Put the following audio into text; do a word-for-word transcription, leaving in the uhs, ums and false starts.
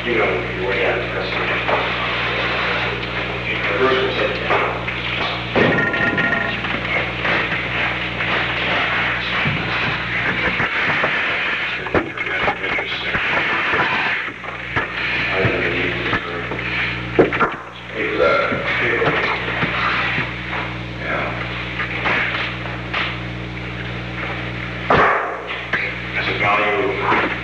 You know, you're way out of precedent. The first one said down. I didn't need this. Exactly. Yeah. As a value